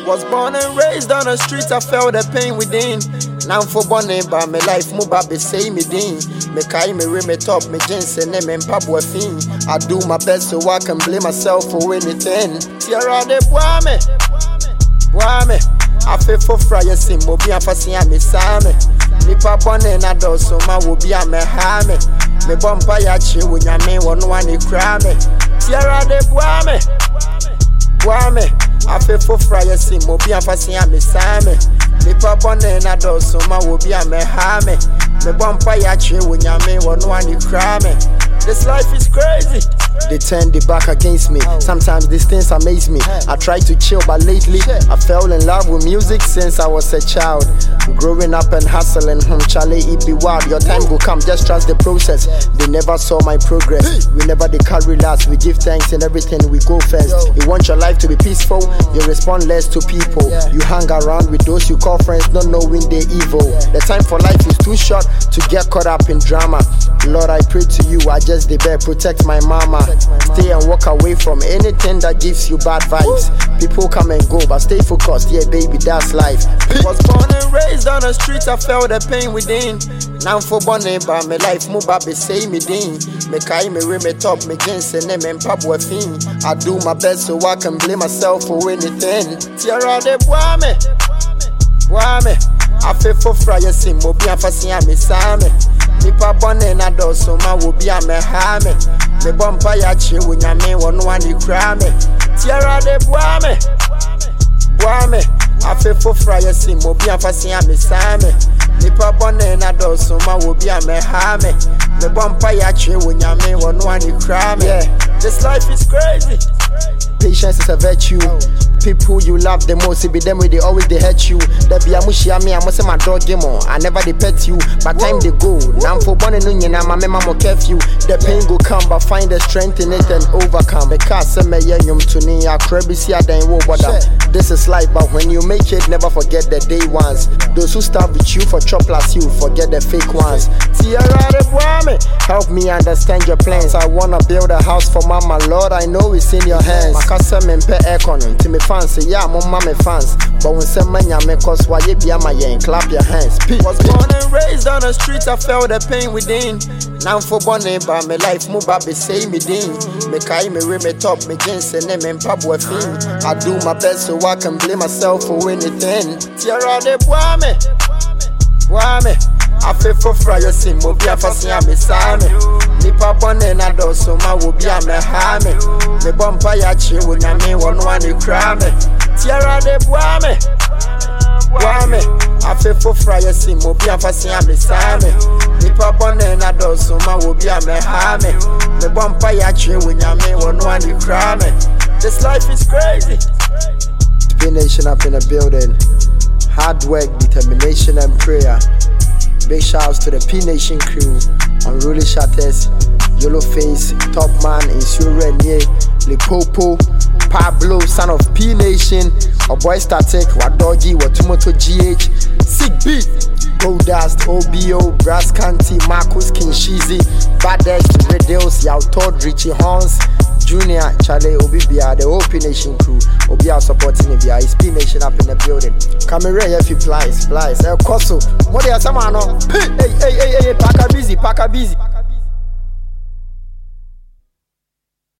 Was born and raised on the streets, I felt the pain within. Now for born by my life, move up, say me din. Me kai me re me top, me jeans and me pabwa fin. I do my best so I can blame myself for anything. Tiara de boame, boame. I feel for fryer sim, mo be a fasia me same. Nipa born and I do so ma will be a me hame. Me bomba ya chi when ya me one cry me. Tiara de boame, boame. I feel for fryer sim, mo be a fasia me same. Nipa born and I do so ma will be a me hame. Me bomba ya chi when ya me one cry me. This life is crazy. They turn their back against me. Sometimes these things amaze me. I try to chill, but lately I fell in love with music since I was a child. Growing up and hustling, Charlie, it be wild. Your time will come, just trust the process. They never saw my progress. We never they carry last. We give thanks in everything, we go first. You want your life to be peaceful, you respond less to people. You hang around with those you call friends, not knowing they're evil. The time for life is too short to get caught up in drama. Lord, I pray to you, I just the bear, protect my mama. Stay and walk away from anything that gives you bad vibes. People come and go, but stay focused, yeah baby, that's life. Was born and raised on the streets, I felt the pain within. Now for born by my life, move up, say me din. Me kai me re me top, me jeans and me pabwa fin. I do my best so I can blame myself for anything. Tiara de boame, boame. I feel for fryer sim, mo be a fasia me same. Nipa born and I do so ma will be a me hame. Me bomba ya chi when ya me one cry me. Tiara de boame, boame. I feel for fryer sim, mo be a fasia me same. Nipa born and I do so ma will be a me hame. Me bomba ya chi when ya me one cry me. Yeah, this life is crazy. Patience is a virtue. People you love the most, it be them where they always they hurt you. There be a mushi me, I must say my dog game on. I never they pet you, but time they go. Now for born and union, I'm a memo curfew. The pain go come, but find the strength in it and overcome. The car send me yum to me, I crabby see I then wo bother. This is life, but when you make it, never forget the day ones. Those who start with you for chop plus you, forget the fake ones. Tiara de boame, help me understand your plans. I wanna build a house for mama, Lord, I know it's in your hands. Makasa me mpe aircon, to me fans, yeah, mama me fans. But when some man ya me cause why you be a my and clap your hands. Was born and raised on the streets, I felt the pain within. Now for born by my life, move up, say me din. Me kai me re me top, me jeans and me pabwa fin. I do my best so I can blame myself for anything. Tiara de boame, boame. I feel for fryer sim, mo be a fasia me same. Nipa born and I do so ma will be a me hame. Me bomba ya chi when ya me one cry me. Tiara de boame, boame. I feel for fryer sim, mo be a fasia me same. Nipa born and I do so ma will be a me hame. Me bomba ya chi when ya me one cry me. This life is crazy. P Nation up in a building. Hard work, determination and prayer. Big shouts to the P Nation crew, Unruly Shatters, Yellow Face, Top Man, Insure Nye, Lipopo, Pablo, son of P Nation, a boy Static, Wadogi, Watumoto GH, Sick Beat, Goldust, OBO, Brass Canty, Marcus Kinshizi, Baddest, Redels, Yautod, Richie Horns, Junior, Charlie, Obibia, the whole P Nation crew, Obia supporting Obia, it's P Nation up in the building. Camera, if you plies, El Coso, what are some? Hey, Paka busy.